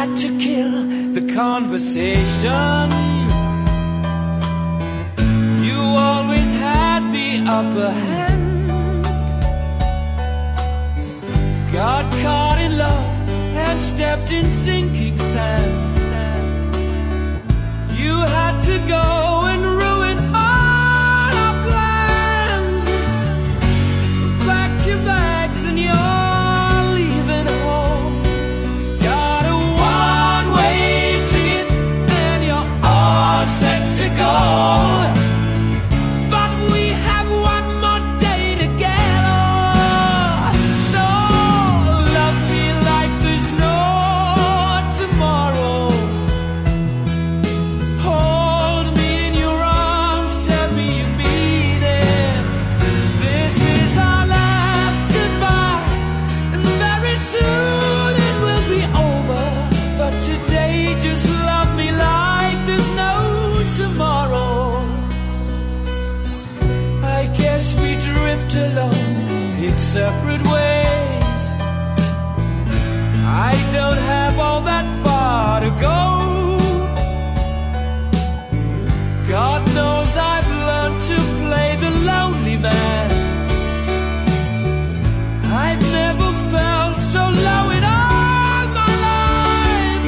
had to kill the conversation. You always had the upper hand. Got caught in love and stepped in sinking sand. You had to go and ruin all our plans. Packed your bags and you're leaving home. Got a one-way ticket and you're all set to go. But we have one more day together. So love me like there's no tomorrow. Hold me in your arms, tell me you mean it. This is our last goodbye, and very soon it will be over. But today just love me like there's no tomorrow. I guess we drift alone in separate ways. I don't have all that far to go. God knows I've learned to play the lonely man. I've never felt so low in all my life.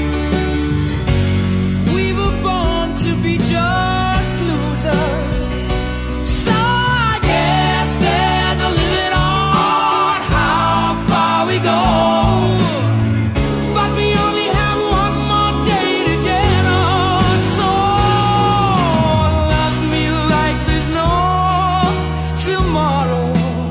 We were born to be just losers. So I guess there's a limit on how far we go. But we only have one more day together. So love me like there's no tomorrow.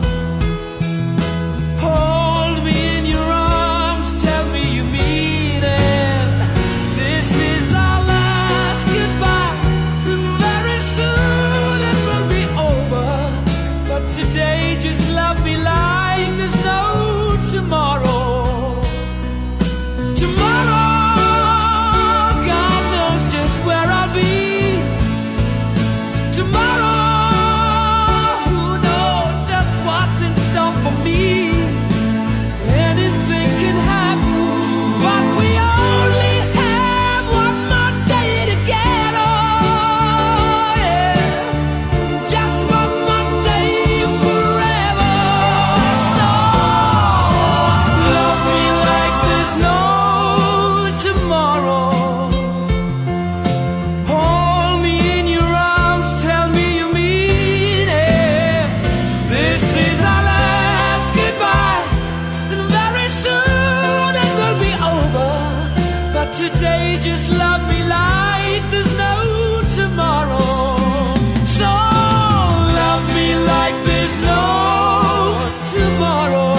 Hold me in your arms, tell me you mean it. This is our last goodbye, and very soon it will be over. But today just love me like there's no tomorrow. Tomorrow, God knows just where I'll be. Tomorrow, who knows just what's in store for me. Anything can happen, but we only have one more day together. Yeah. Just one more day forever. So love me like there's no tomorrow. Hold me in your arms, tell me you mean it. This is our last goodbye, and very soon it will be over. But today just love me like there's no tomorrow. So love me like there's no tomorrow.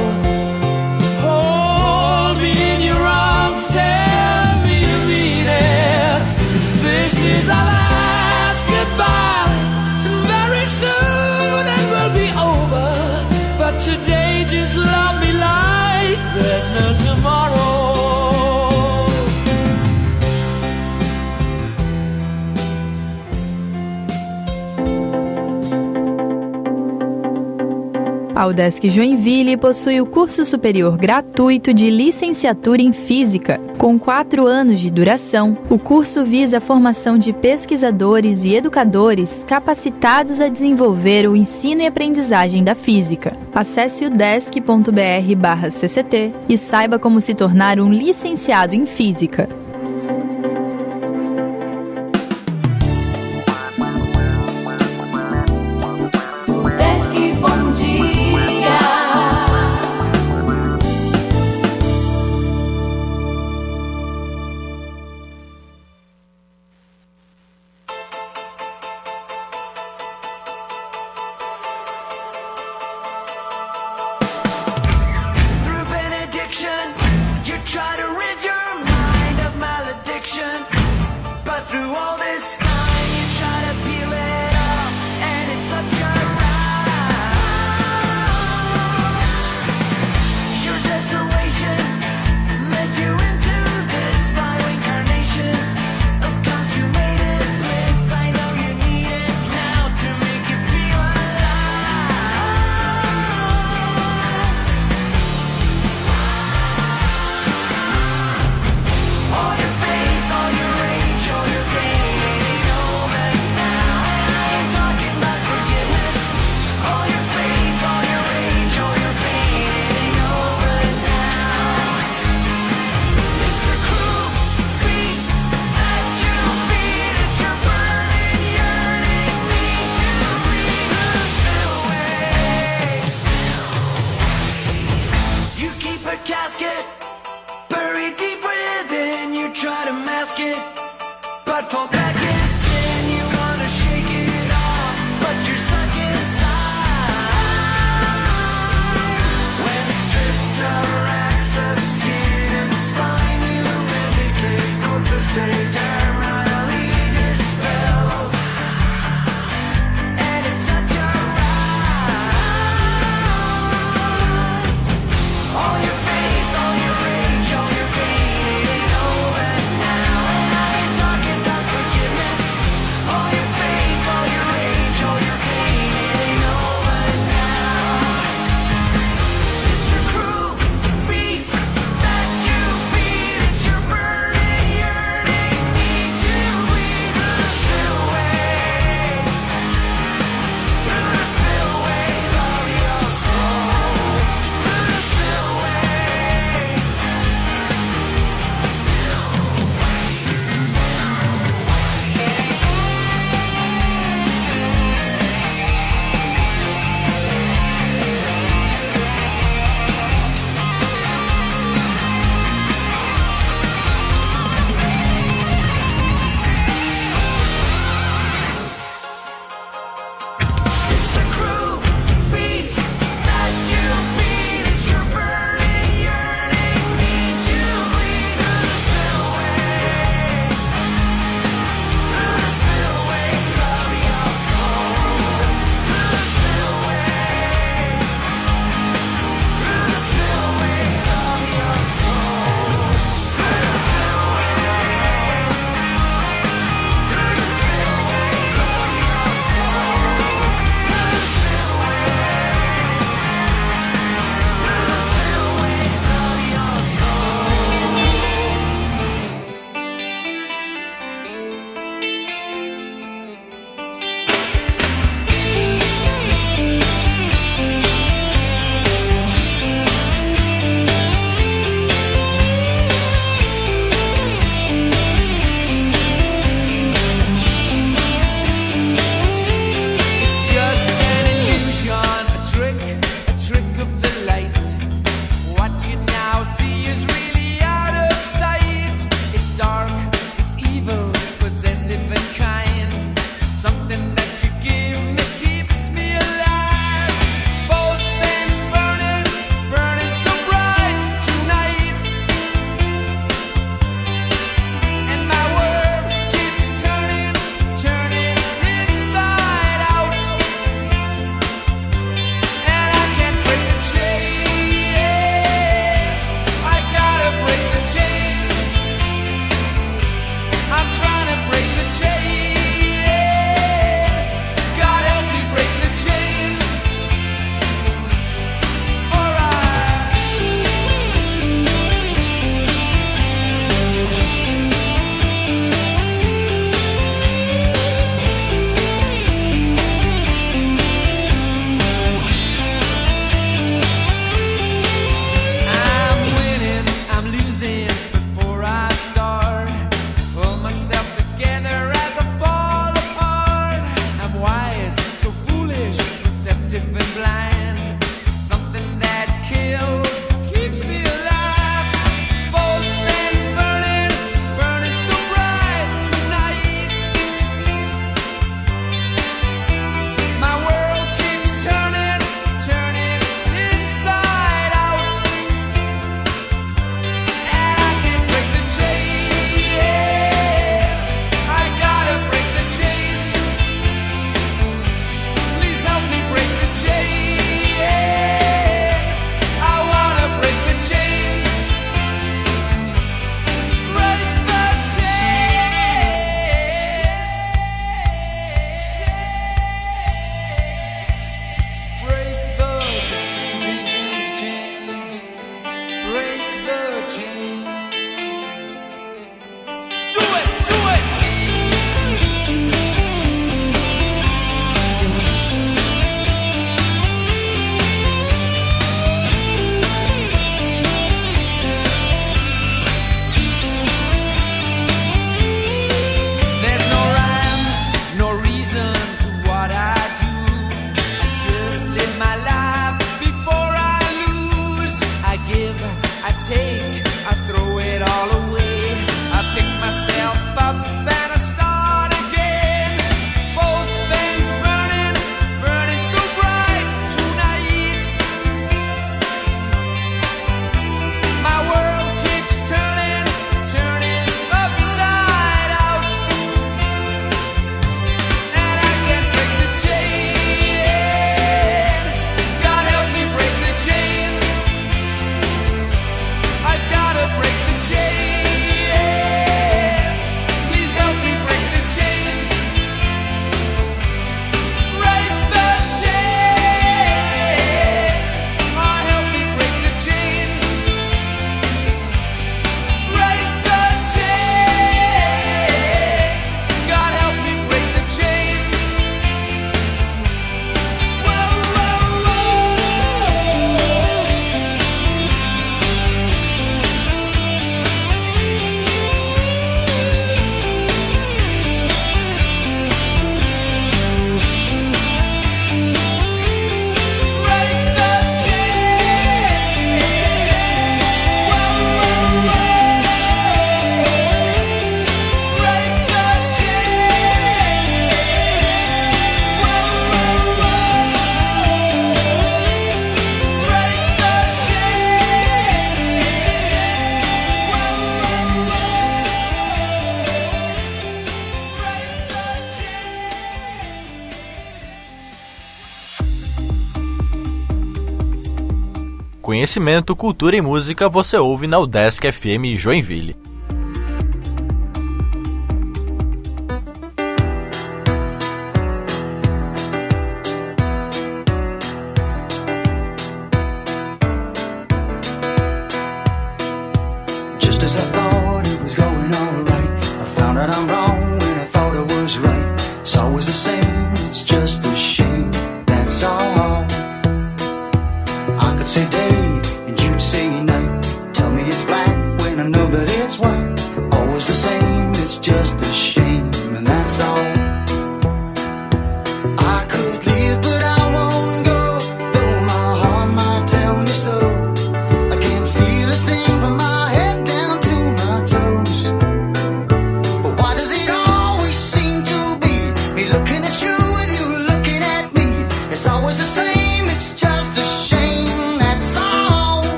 Hold me in your arms, tell me you mean it. This is our last goodbye, and very soon it will be over. But today just love me like there's no tomorrow. A UDESC Joinville possui o curso superior gratuito de licenciatura em Física. Com 4 anos de duração, o curso visa a formação de pesquisadores e educadores capacitados a desenvolver o ensino e aprendizagem da física. Acesse udesc.br/cct e saiba como se tornar um licenciado em Física. Through benediction, you try to rid your mind of conhecimento, cultura e música você ouve na UDESC FM Joinville.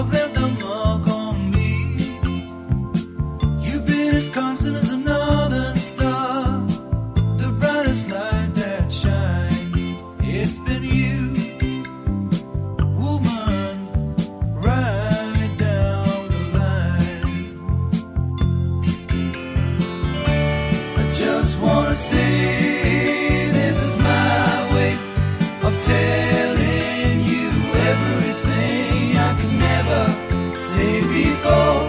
have left a mark on me. You've been as constant as a northern star, the brightest light that shines. It's been you, woman, right down the line. I just wanna say this is my way of telling you everything I could never say before.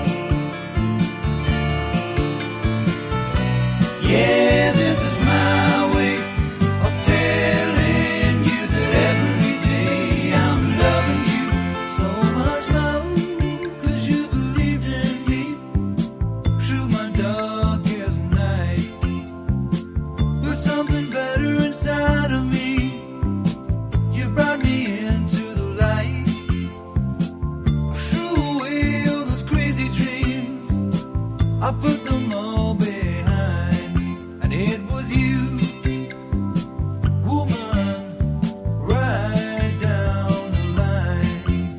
Yeah, this is my way of telling you that every day I'm loving you so much more, 'cause you believed in me through my darkest night. Put something better inside of me. You brought me into the light. Threw away all those crazy dreams. I put them all behind. And it was you, woman, right down the line.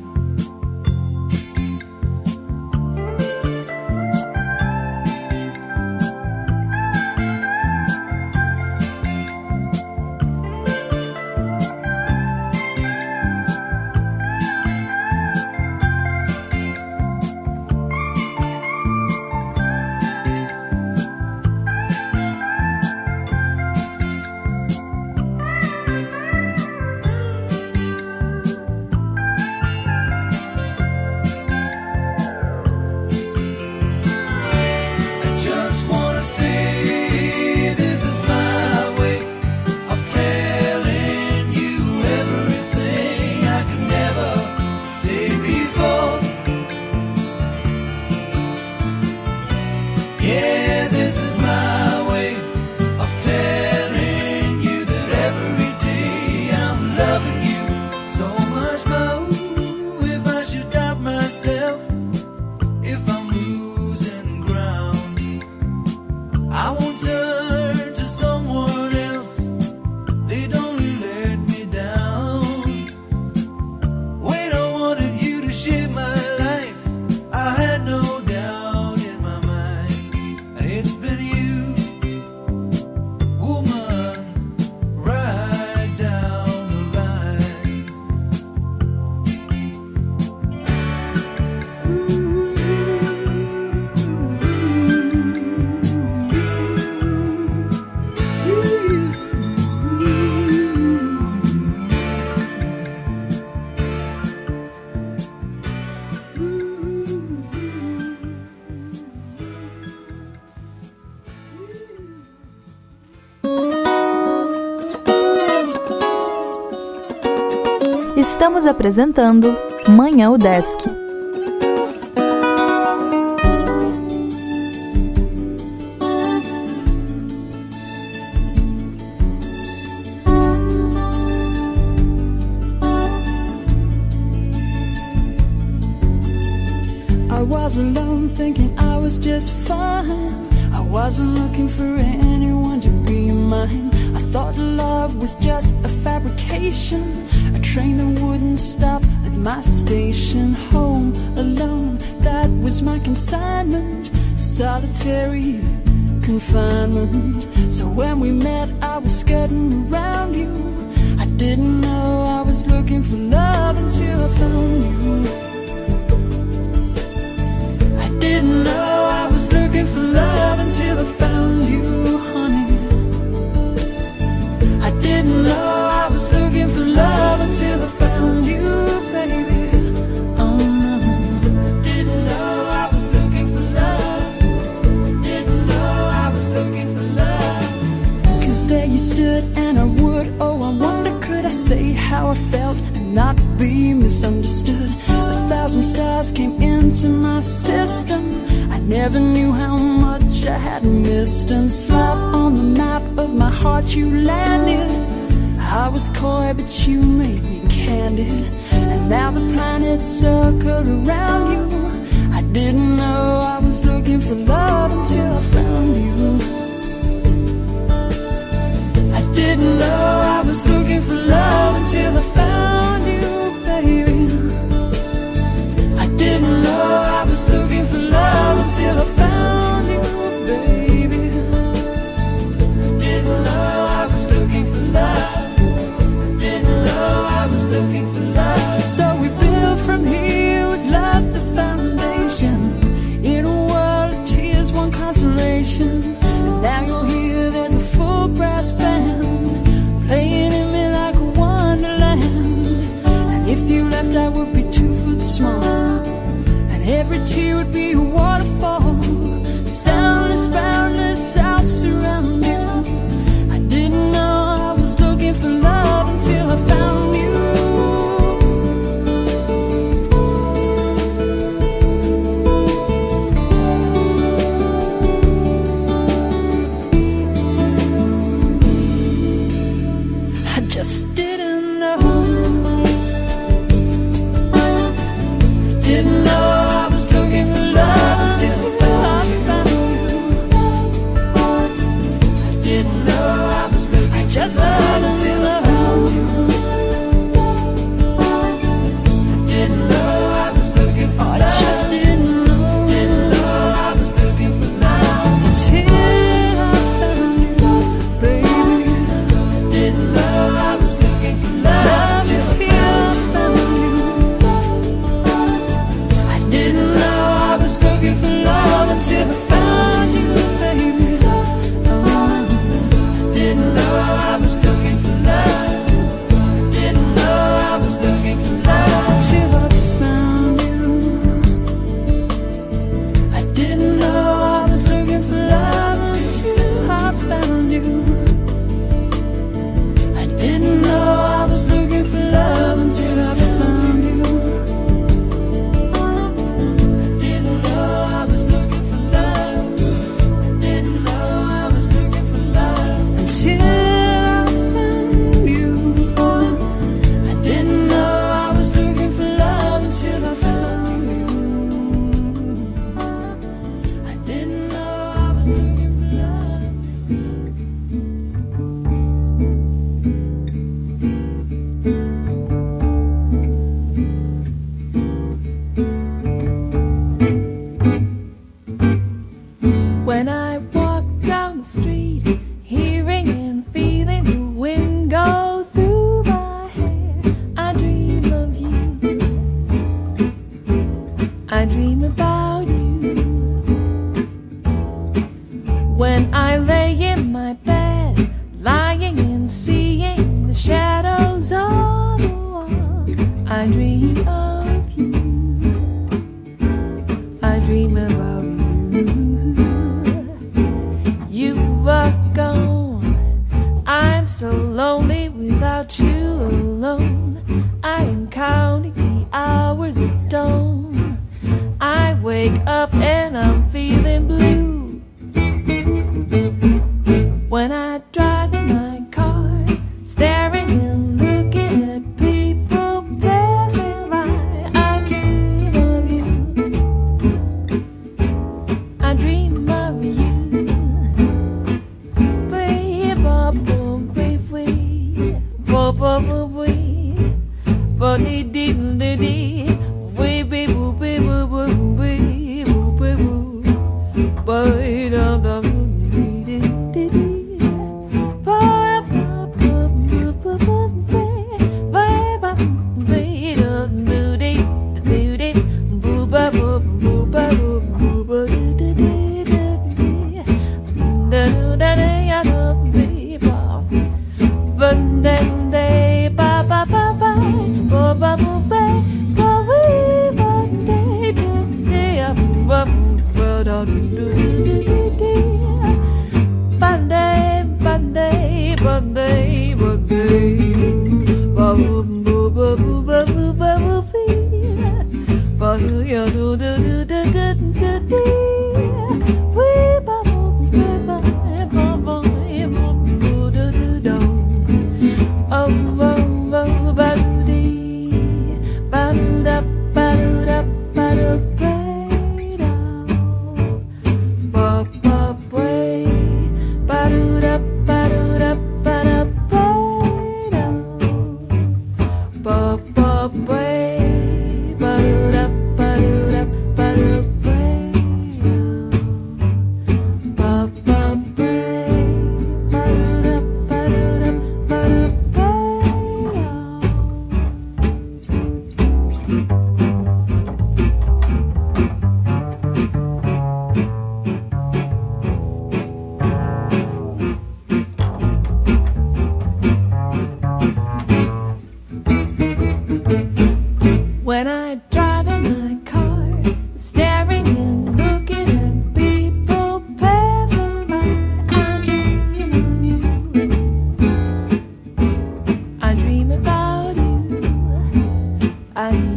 I just wanna say this is my way of telling you everything I could never say before. Yeah, this is my way of telling you that every day I'm loving you so much more. If I should doubt myself, if I'm losing ground, I won't turn to someone else. They'd only let me down. When I wanted you to share my life, I had no doubt in my mind. And it's been you, woman, right down the line. Estamos apresentando Manhã UDESC. I was alone thinking I was just fine. I wasn't looking for anyone to be mine. I thought love was just a fabrication, a train that wouldn't stop at my station. Home alone, that was my consignment. Solitary confinement. So when we met, I was skirting around you. I didn't know I was looking for love until I found you. I didn't know I was looking for love until I found you, honey. I didn't know I was looking for love until I found you, baby. Oh no. I didn't know I was looking for love. Didn't know I was looking for love. 'Cause there you stood and I would, oh I wonder could I say how I felt and not be misunderstood. 1,000 stars came into my system. I never knew how much I had missed them. Slap on the map of my heart you landed. I was coy but you made me candid. And now the planets circle around you. I didn't know I was looking for love until I found you. I didn't know I was looking for love until I found you, baby. I didn't for love. So we build from here with love the foundation. In a world of tears, one consolation. And now you'll hear there's a full brass band playing in me like a wonderland. And if you left, I would be 2 foot small, and every tear would be a waterfall. Soundless, boundless, I'll surround you. I didn't know I was looking for love until I found you. I just didn't know. Didn't know I was looking for love until I found you. I didn't know I was looking for love until I found you. I didn't know I was looking for love. I just didn't know. Didn't know I was looking for love until I found you, baby. Didn't know I was looking for love until I found you. I didn't know I was looking for love until I found you, baby. Didn't know I was looking for love. Didn't know I was looking for love until I found you. I didn't know I was looking for love until I found you. I didn't know I was looking for love until I found you. I didn't know I was looking for love. I didn't know I was looking for love until I found you. I didn't know I was looking for love until I found you. I didn't know I was looking for love. When I walk down the street, hearing and feeling the wind go through my hair, I dream of you. I dream about you. When I lay in my bed, lying and seeing the shadows on the wall, I dream of you. I dream about you. You were gone. I'm so lonely without you alone. I am counting the hours of dawn. I wake up and I'm feeling blue. When I drive in my car, staring and looking at people passing by, I dream of you. I dream of you.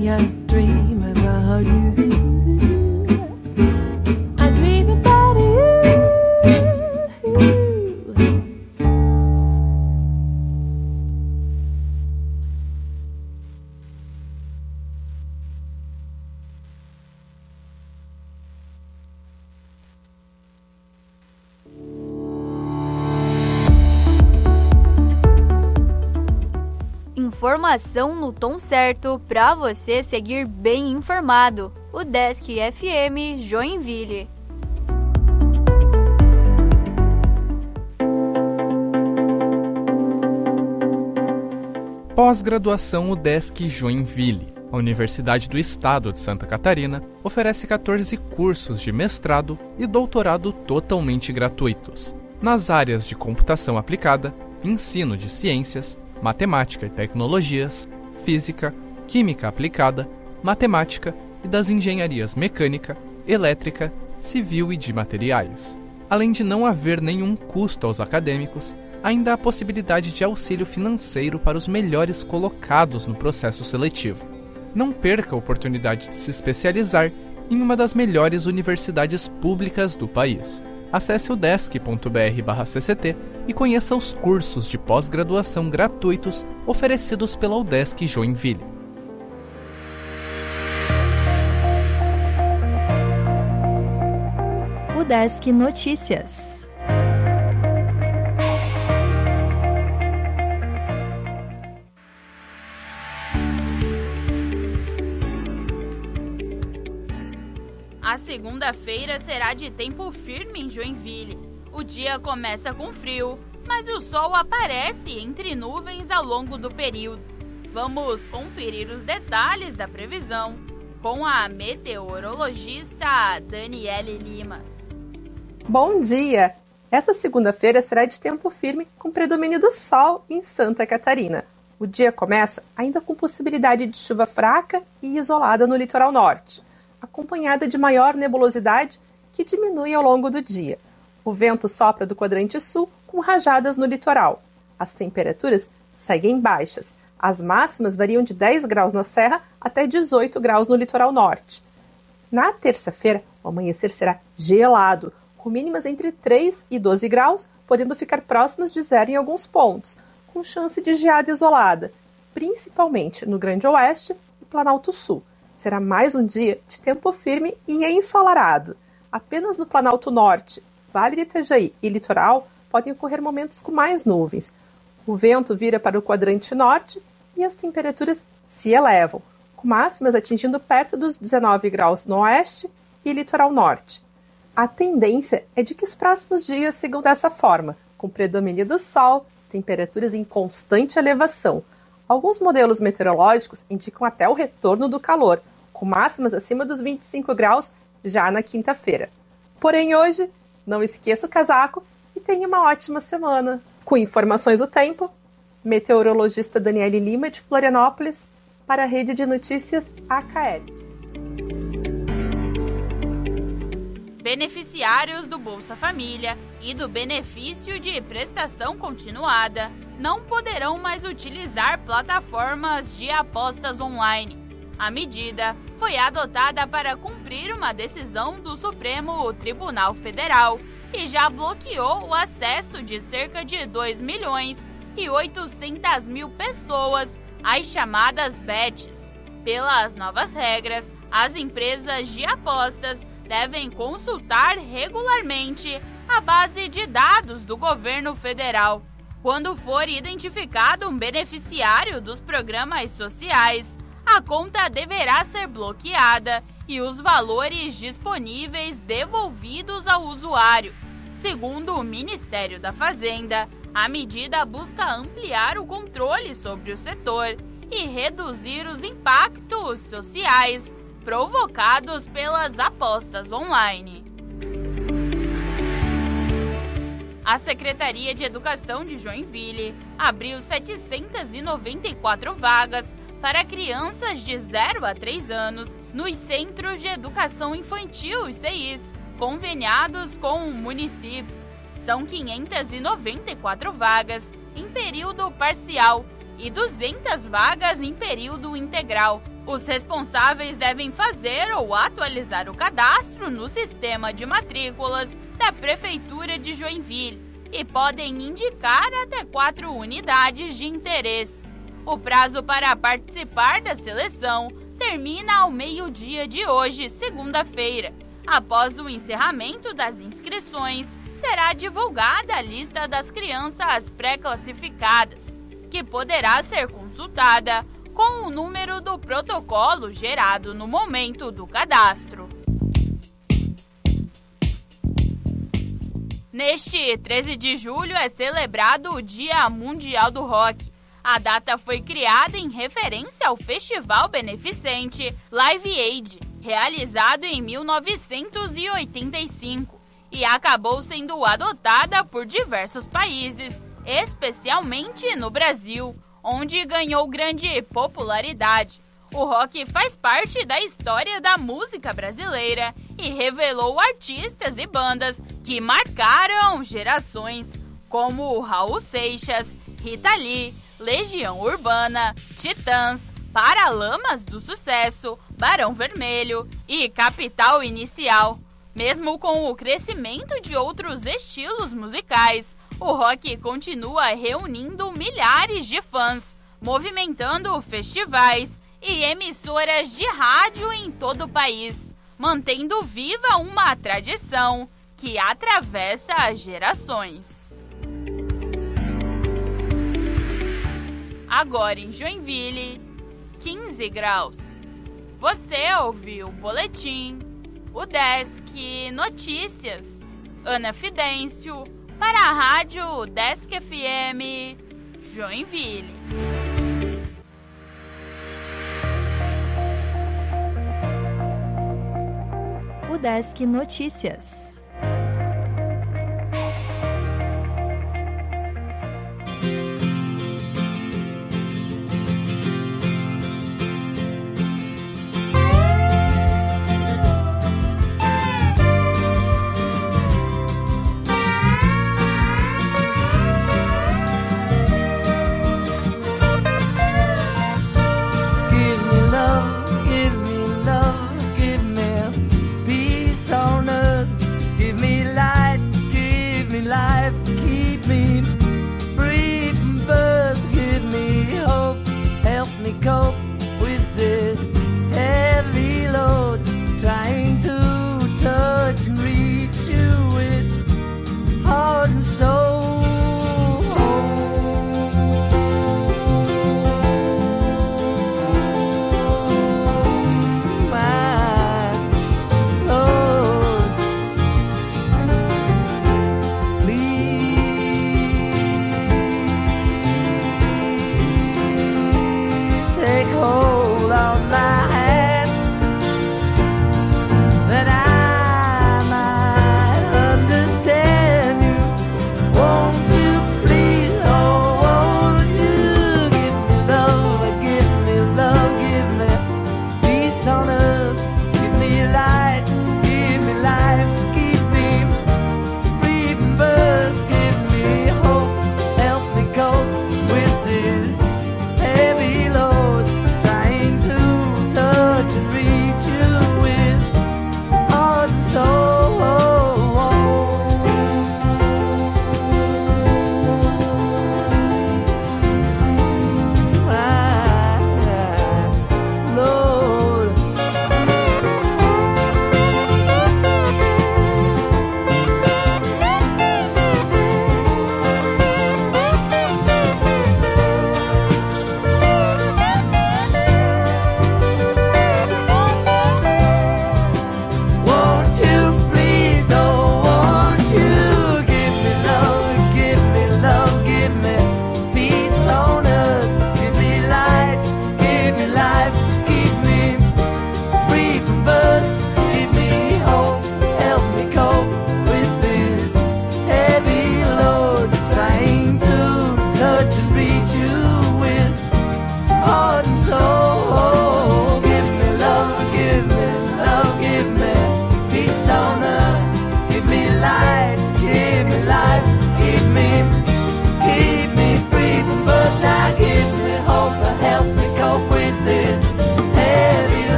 me, I dream about you. I dream about you. Informação no tom certo para você seguir bem informado. O Desk FM Joinville. Pós-graduação UDESC Joinville. A Universidade do Estado de Santa Catarina oferece 14 cursos de mestrado e doutorado totalmente gratuitos, nas áreas de computação aplicada, ensino de ciências, matemática e tecnologias, física, química aplicada, matemática e das engenharias mecânica, elétrica, civil e de materiais. Além de não haver nenhum custo aos acadêmicos, ainda há a possibilidade de auxílio financeiro para os melhores colocados no processo seletivo. Não perca a oportunidade de se especializar em uma das melhores universidades públicas do país. Acesse o udesc.br/cct e conheça os cursos de pós-graduação gratuitos oferecidos pela UDESC Joinville. UDESC Notícias. A segunda-feira será de tempo firme em Joinville. O dia começa com frio, mas o sol aparece entre nuvens ao longo do período. Vamos conferir os detalhes da previsão com a meteorologista Daniele Lima. Bom dia! Essa segunda-feira será de tempo firme com predomínio do sol em Santa Catarina. O dia começa ainda com possibilidade de chuva fraca e isolada no litoral norte, acompanhada de maior nebulosidade que diminui ao longo do dia. O vento sopra do quadrante sul com rajadas no litoral. As temperaturas seguem baixas. As máximas variam de 10 graus na serra até 18 graus no litoral norte. Na terça-feira, o amanhecer será gelado, com mínimas entre 3 e 12 graus, podendo ficar próximas de zero em alguns pontos, com chance de geada isolada, principalmente no Grande Oeste e Planalto Sul. Será mais um dia de tempo firme e ensolarado. Apenas no Planalto Norte, Vale de Itajaí e Litoral podem ocorrer momentos com mais nuvens. O vento vira para o quadrante norte e as temperaturas se elevam, com máximas atingindo perto dos 19 graus no oeste e litoral norte. A tendência é de que os próximos dias sigam dessa forma, com predomínio do sol, temperaturas em constante elevação. Alguns modelos meteorológicos indicam até o retorno do calor, com máximas acima dos 25 graus já na quinta-feira. Porém, hoje, não esqueça o casaco e tenha uma ótima semana. Com informações do tempo, meteorologista Daniele Lima, de Florianópolis, para a Rede de Notícias AKL. Beneficiários do Bolsa Família e do benefício de prestação continuada não poderão mais utilizar plataformas de apostas online. A medida foi adotada para cumprir uma decisão do Supremo Tribunal Federal e já bloqueou o acesso de cerca de 2.800.000 pessoas às chamadas bets. Pelas novas regras, as empresas de apostas devem consultar regularmente a base de dados do governo federal. Quando for identificado um beneficiário dos programas sociais, a conta deverá ser bloqueada e os valores disponíveis devolvidos ao usuário. Segundo o Ministério da Fazenda, a medida busca ampliar o controle sobre o setor e reduzir os impactos sociais provocados pelas apostas online. A Secretaria de Educação de Joinville abriu 794 vagas para crianças de 0 a 3 anos nos Centros de Educação Infantil e CEIs, conveniados com o município. São 594 vagas em período parcial e 200 vagas em período integral. Os responsáveis devem fazer ou atualizar o cadastro no sistema de matrículas da Prefeitura de Joinville e podem indicar até 4 unidades de interesse. O prazo para participar da seleção termina ao meio-dia de hoje, segunda-feira. Após o encerramento das inscrições, será divulgada a lista das crianças pré-classificadas, que poderá ser consultada com o número do protocolo gerado no momento do cadastro. Neste 13 de julho é celebrado o Dia Mundial do Rock. A data foi criada em referência ao festival beneficente Live Aid, realizado em 1985, e acabou sendo adotada por diversos países, especialmente no Brasil, onde ganhou grande popularidade. O rock faz parte da história da música brasileira e revelou artistas e bandas que marcaram gerações, como Raul Seixas, Rita Lee, Legião Urbana, Titãs, Paralamas do Sucesso, Barão Vermelho e Capital Inicial. Mesmo com o crescimento de outros estilos musicais, o rock continua reunindo milhares de fãs, movimentando festivais e emissoras de rádio em todo o país, mantendo viva uma tradição que atravessa gerações. Agora em Joinville, 15 graus. Você ouviu o boletim, o Desk Notícias. Ana Fidêncio, para a Rádio Desk FM, Joinville. O Desk Notícias.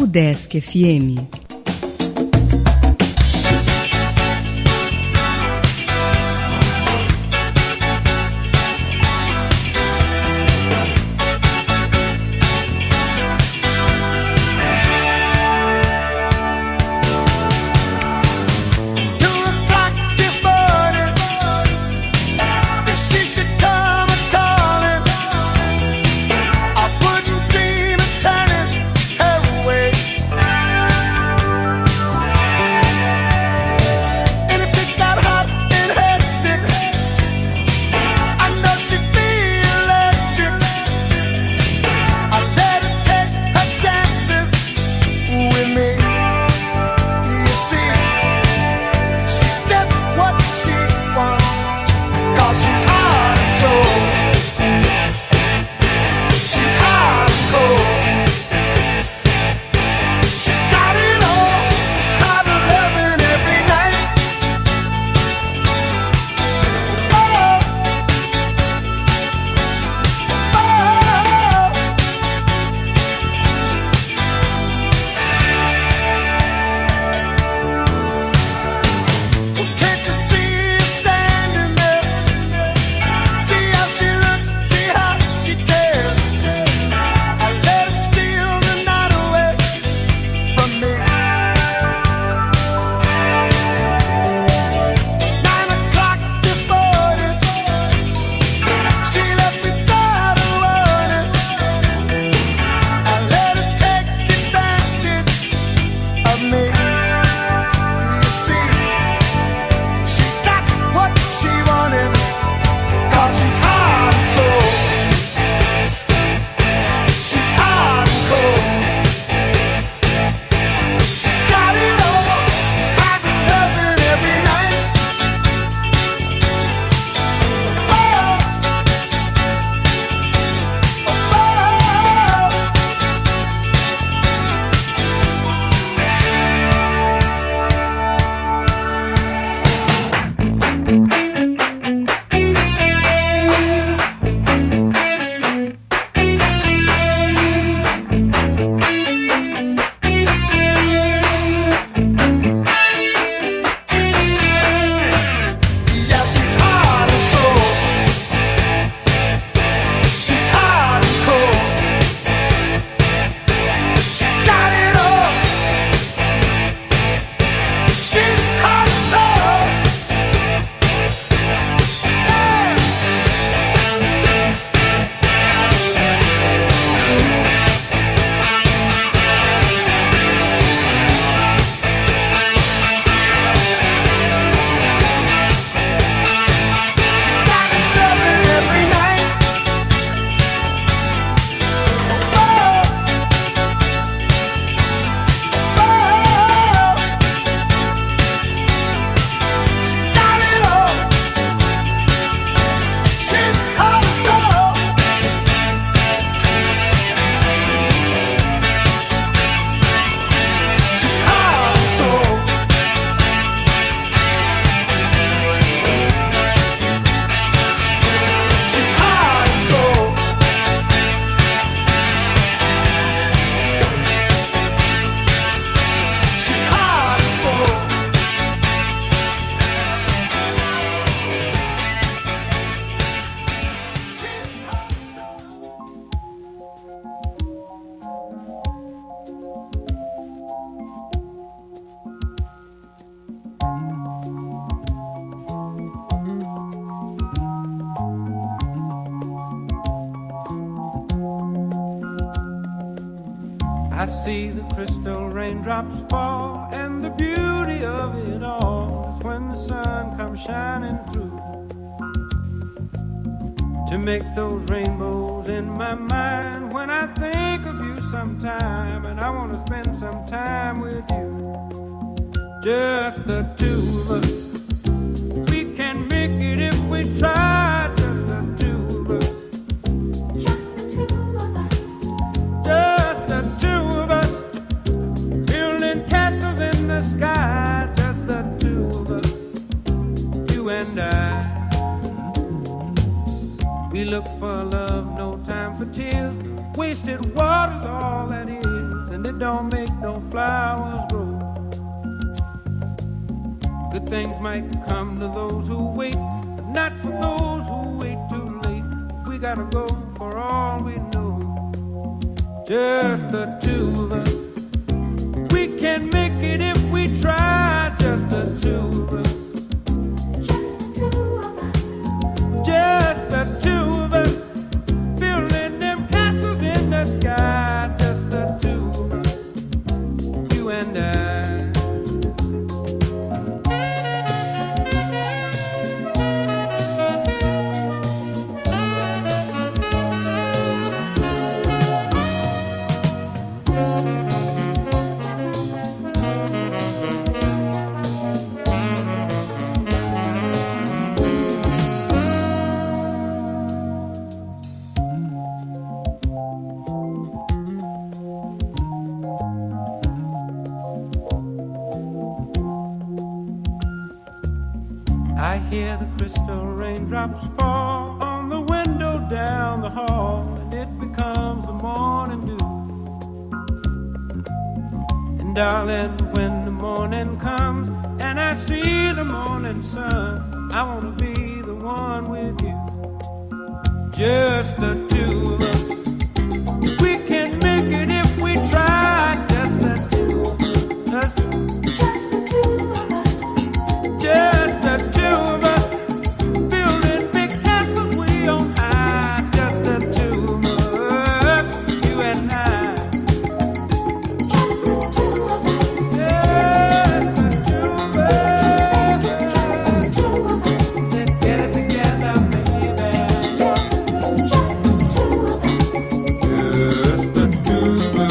Udesc FM. I see the crystal raindrops fall, and the beauty of it all is when the sun comes shining through to make those rainbows in my mind. When I think of you sometime, and I want to spend some time with you, just the two of us. We can make it if we try, just the two of us. Just the two of us. Just the two of us. Building castles in the sky, just the two of us. You and I. We look for love, no time for tears. Wasted water's all that is, and it don't make no flowers grow. Good things might come to those who wait, but not for those who wait too late. We gotta go for all we know, just the two of us. We can make it if we try, just the two of us. Just the two of us. Just the two of us. Building them castles in the sky, just the two of us. You and I. I hear the crystal raindrops fall on the window down the hall, and it becomes the morning dew. And darling, when the morning comes and I see the morning sun, I wanna be the one with you, just the two of us. We can make it if we try, just the two of us. Just the two of us. Just the two of us. Building big castles way on high, just the two of us. You and I. Just the two of us. Just the two of us. Just the two of us. Let's get it together, baby. Just the two of us. Just the two of us.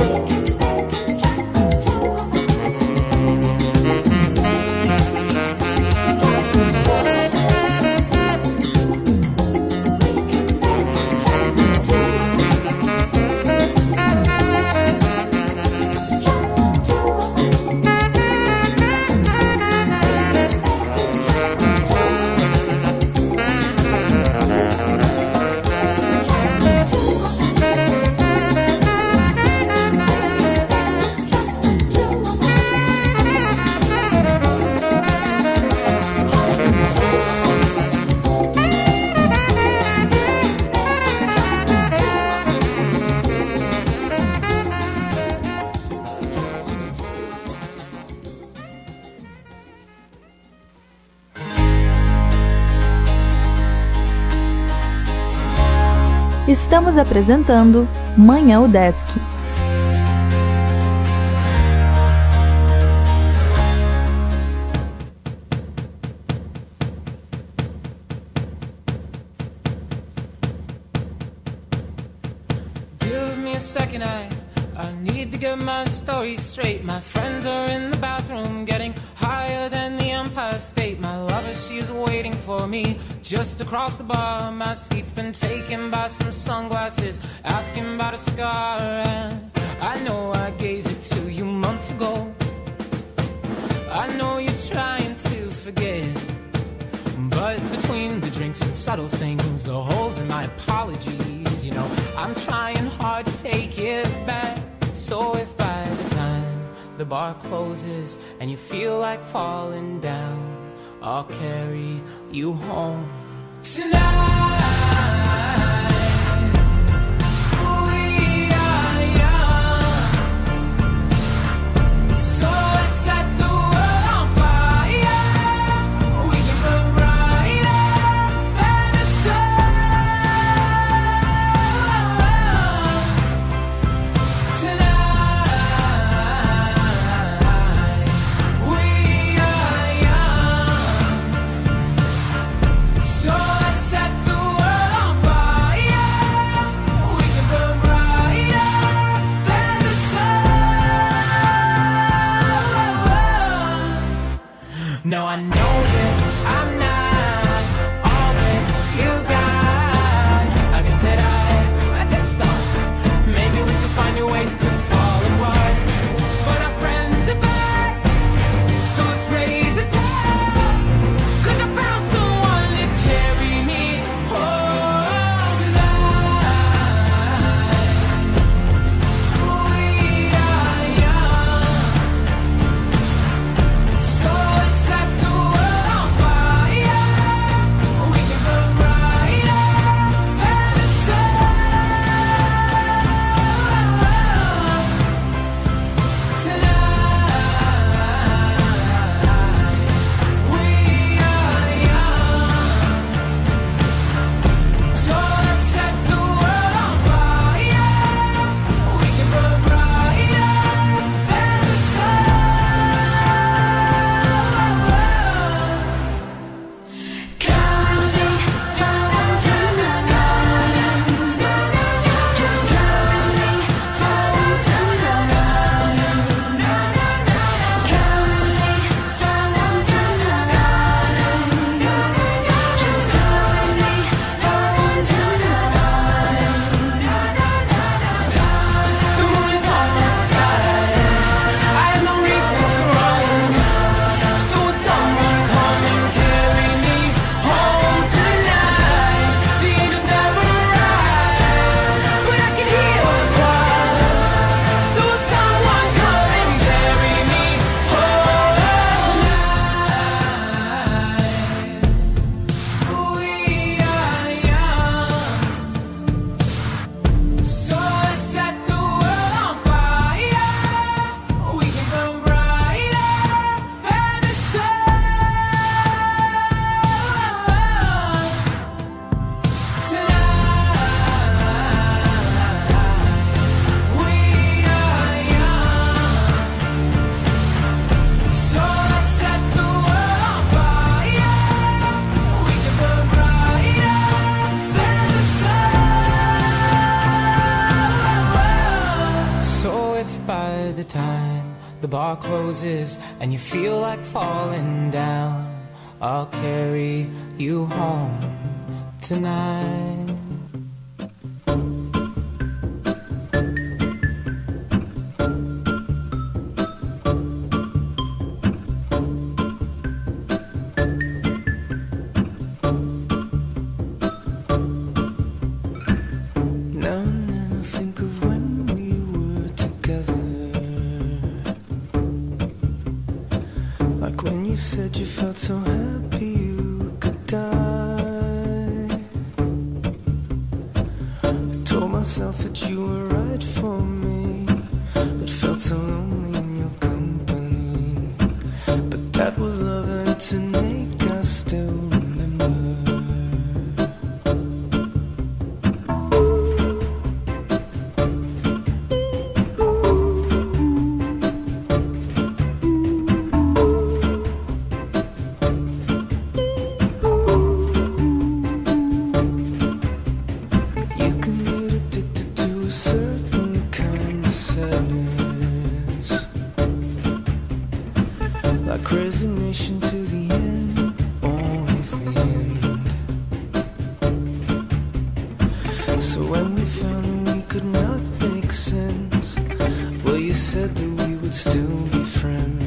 Estamos apresentando Manhã UDESC. Give me a second, I need to get my story straight. My friends are in the bathroom getting higher than the Empire State. My lover, she's waiting for me just across the bar. My seat's been taken by some sunglasses, asking about a scar. And I know I gave it to you months ago. I know you're trying to forget, but between the drinks and subtle things, the holes in my apologies, you know, I'm trying hard to take it back. So if by the time the bar closes and you feel like falling down, I'll carry you home tonight. We are young, so let's set the world on fire. We can burn brighter than the sun tonight. We are young, so let's set the world on fire. by the time the bar closes and you feel like falling down. I'll carry you home tonight. Now and then I think of when we were together, like when you said you felt so happy you could die. I told myself that you were right for me, but felt so lonely in your company. But that was love and it's an ache I still remember. You can get addicted to a certain kind of sadness, like resignation to the end, always the end. So when we found that we could not make sense, well, you said that we would still be friends.